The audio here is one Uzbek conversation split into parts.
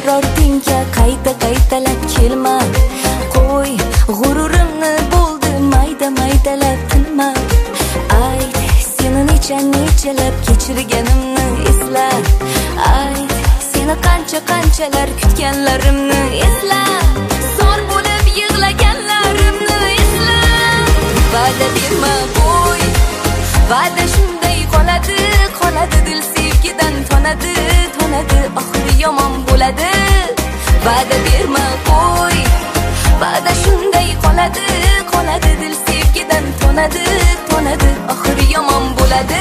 ortingga qaytalab kelma. Qo'y g'ururimni bo'ldi maydalab tinma. Ayt seni nechalab kechirganimni esla. Ayt seni qanchalar kutganlarimni esla. Zor bo'lib yig'laganlarimni esla. Va'da berma qo'y, va'da shunday qoladi dil sevgidan tonadi oxiri yomon bo'ladi. Va'da berma qo'y, va'da shunday qoladi dil sevgidan tonadi oxiri yomon bo'ladi.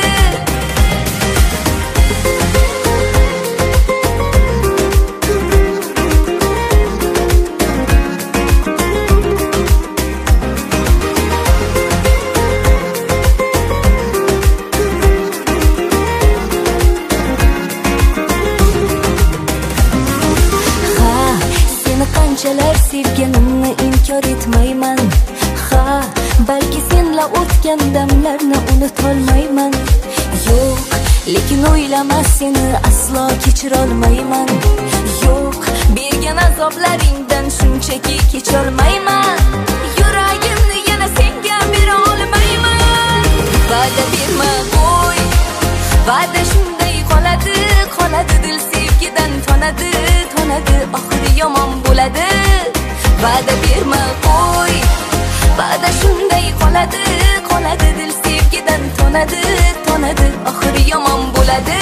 Qanchalar sevganimni inkor etmayman. Ha, balki senla o'tgan damlarni unutolmayman. Yo'q, lekin o'ylama seni aslo kechirolmayman. Yo'q, bergan azoblaringdan shunchaki kecholmayman. Yuragimni yana senga bera olmayman. Va'da berma qo'y, va'da shunday qoladi dil sevgidan tonadi oxiri yomon bo'ladi. Va'da berma qo'y, va'da shunday qoladi dil sevgidan tonadi oxiri yomon bo'ladi.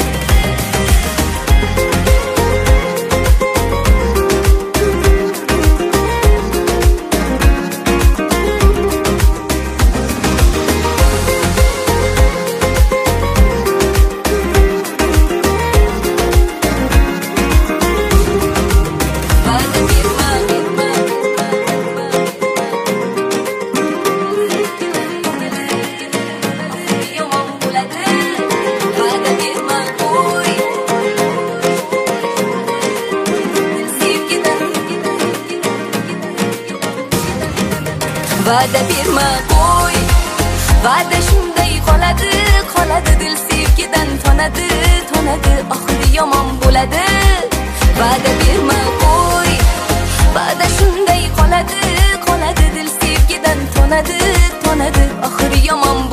Va'da berma qo'y, va'da shunday qoladi dil sevgidan tonadi oxiri yomon bo'ladi. Va'da berma qo'y, va'da shunday qoladi dil sevgidan tonadi oxiri yomon